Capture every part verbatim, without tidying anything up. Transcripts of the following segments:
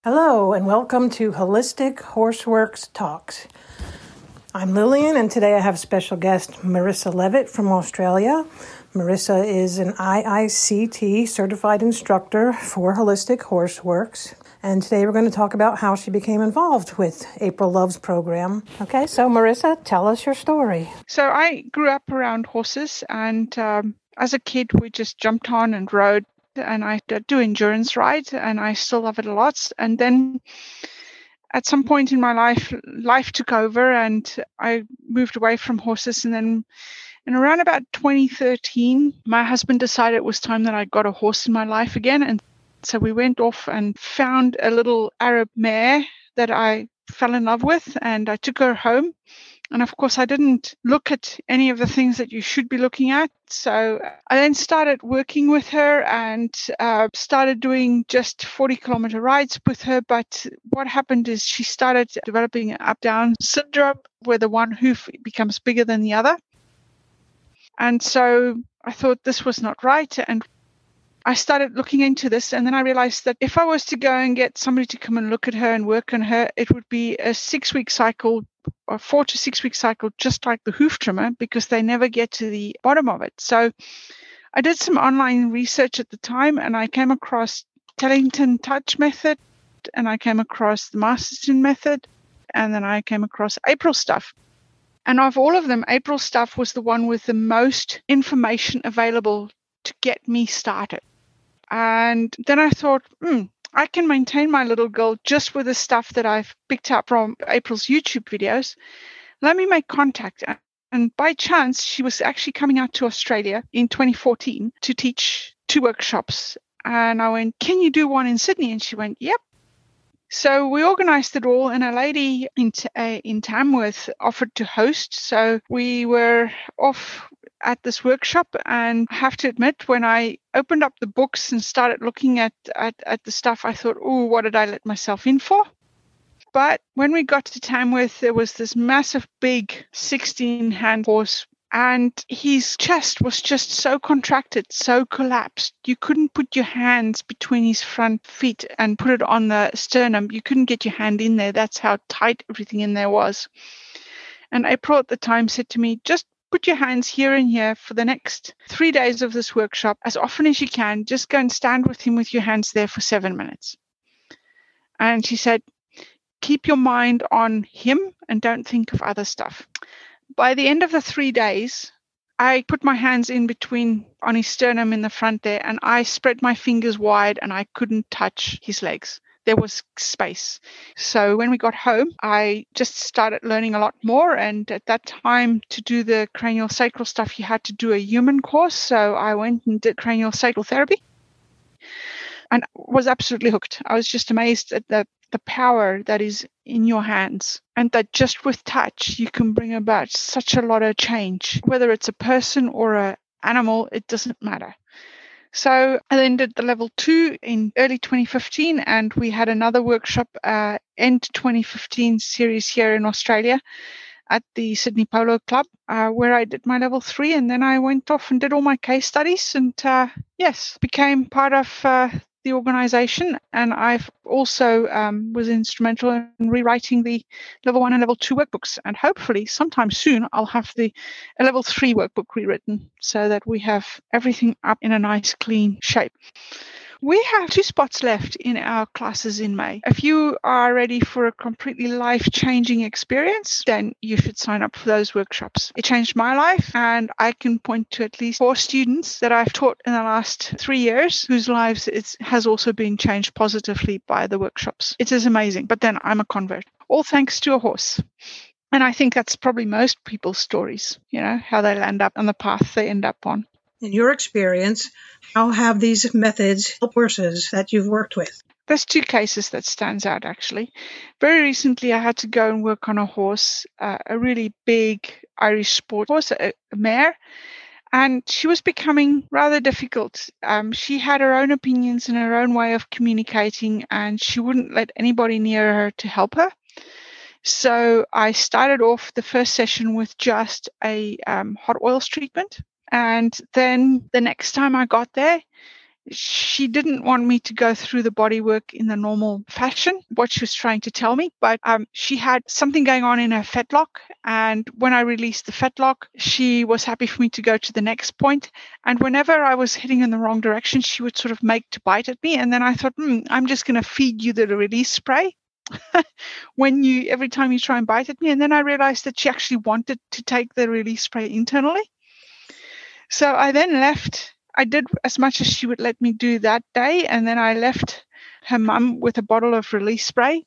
Hello, and welcome to Holistic Horseworks Talks. I'm Lillian, and today I have special guest Marissa Levitt from Australia. Marissa is an I I C T certified instructor for Holistic Horseworks, and today we're going to talk about how she became involved with April Love's program. Okay, so Marissa, tell us your story. So I grew up around horses, and um, as a kid, we just jumped on and rode. And I do endurance rides, and I still love it a lot. And then at some point in my life, life took over, and I moved away from horses. And then in around about twenty thirteen, my husband decided it was time that I got a horse in my life again. And so we went off and found a little Arab mare that I fell in love with, and I took her home. And of course, I didn't look at any of the things that you should be looking at. So I then started working with her and uh, started doing just forty kilometer rides with her. But what happened is she started developing up-down syndrome, where the one hoof becomes bigger than the other. And so I thought this was not right. And I started looking into this, and then I realized that if I was to go and get somebody to come and look at her and work on her, it would be a six-week cycle, or four to six-week cycle, just like the hoof trimmer, because they never get to the bottom of it. So I did some online research at the time, and I came across Tellington Touch method, and I came across the Masterton method, and then I came across April stuff. And of all of them, April stuff was the one with the most information available to get me started. And then I thought, hmm, I can maintain my little girl just with the stuff that I've picked up from April's YouTube videos. Let me make contact. And by chance, she was actually coming out to Australia in twenty fourteen to teach two workshops. And I went, can you do one in Sydney? And she went, yep. So we organized it all, and a lady in, uh, in Tamworth offered to host. So we were off at this workshop, and I have to admit, when I opened up the books and started looking at, at, at the stuff, I thought, oh, what did I let myself in for? But when we got to Tamworth, there was this massive, big sixteen-hand horse, and his chest was just so contracted, so collapsed. You couldn't put your hands between his front feet and put it on the sternum. You couldn't get your hand in there. That's how tight everything in there was. And April at the time said to me, just put your hands here and here for the next three days of this workshop. As often as you can, just go and stand with him with your hands there for seven minutes. And she said, keep your mind on him and don't think of other stuff. By the end of the three days, I put my hands in between on his sternum in the front there, and I spread my fingers wide, and I couldn't touch his legs. There was space. So when we got home, I just started learning a lot more. And at that time, to do the cranial sacral stuff, you had to do a human course. So I went and did cranial sacral therapy and was absolutely hooked. I was just amazed at the, the power that is in your hands, and that just with touch, you can bring about such a lot of change. Whether it's a person or an animal, it doesn't matter. So I then did the level two in early twenty fifteen, and we had another workshop uh, end twenty fifteen series here in Australia at the Sydney Polo Club, uh, where I did my level three, and then I went off and did all my case studies, and uh, yes, became part of uh, the organization. And I've also um, was instrumental in rewriting the level one and level two workbooks, and hopefully sometime soon I'll have the a level three workbook rewritten so that we have everything up in a nice clean shape. We have two spots left in our classes in May. If you are ready for a completely life-changing experience, then you should sign up for those workshops. It changed my life, and I can point to at least four students that I've taught in the last three years whose lives it has also been changed positively by the workshops. It is amazing. But then I'm a convert, all thanks to a horse. And I think that's probably most people's stories, you know, how they land up on the path they end up on. In your experience, how have these methods helped horses that you've worked with? There's two cases that stands out, actually. Very recently, I had to go and work on a horse, uh, a really big Irish sport horse, a, a mare, and she was becoming rather difficult. Um, she had her own opinions and her own way of communicating, and she wouldn't let anybody near her to help her. So I started off the first session with just a um, hot oils treatment. And then the next time I got there, she didn't want me to go through the body work in the normal fashion, what she was trying to tell me, but um, she had something going on in her fetlock. And when I released the fetlock, she was happy for me to go to the next point. And whenever I was heading in the wrong direction, she would sort of make to bite at me. And then I thought, hmm, I'm just going to feed you the release spray when you, every time you try and bite at me. And then I realized that she actually wanted to take the release spray internally. So I then left. I did as much as she would let me do that day. And then I left her mum with a bottle of release spray.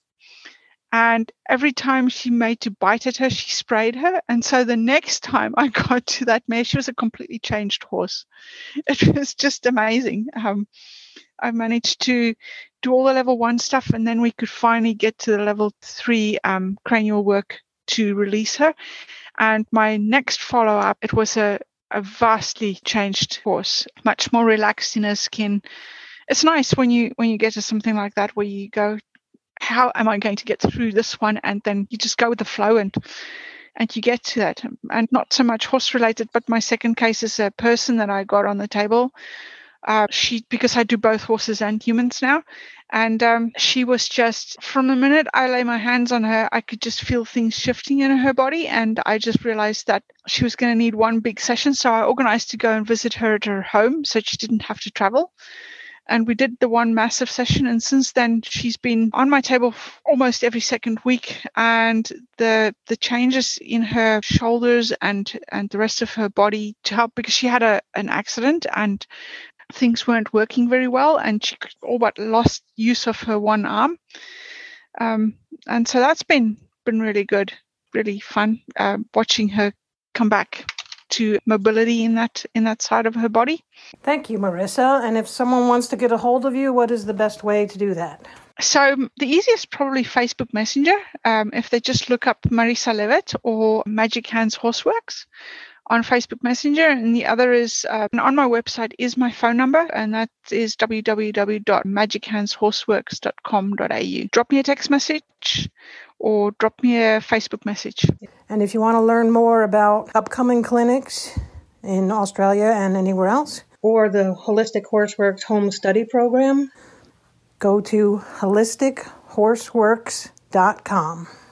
And every time she made to bite at her, she sprayed her. And so the next time I got to that mare, she was a completely changed horse. It was just amazing. Um, I managed to do all the level one stuff, and then we could finally get to the level three um, cranial work to release her. And my next follow-up, it was a, a vastly changed horse, much more relaxed in her skin. It's nice when you when you get to something like that where you go, how am I going to get through this one? And then you just go with the flow and and you get to that. And not so much horse related, but my second case is a person that I got on the table. Uh, she, because I do both horses and humans now. And um, she was just, from the minute I lay my hands on her, I could just feel things shifting in her body. And I just realized that she was going to need one big session. So I organized to go and visit her at her home so she didn't have to travel. And we did the one massive session. And since then, she's been on my table almost every second week. And the the changes in her shoulders and, and the rest of her body to help, because she had a an accident and things weren't working very well. And she all but lost use of her one arm. Um, and so that's been, been really good, really fun, uh, watching her come back to mobility in that in that side of her body. Thank you, Marissa. And if someone wants to get a hold of you, what is the best way to do that? So the easiest, probably Facebook Messenger. Um, if they just look up Marissa Levitt or Magic Hands Horseworks on Facebook Messenger. And the other is, uh, on my website is my phone number, and that is w w w dot magic hands horseworks dot com dot a u. Drop me a text message or drop me a Facebook message. And if you want to learn more about upcoming clinics in Australia and anywhere else, or the Holistic Horseworks Home Study Program, go to holistic horseworks dot com.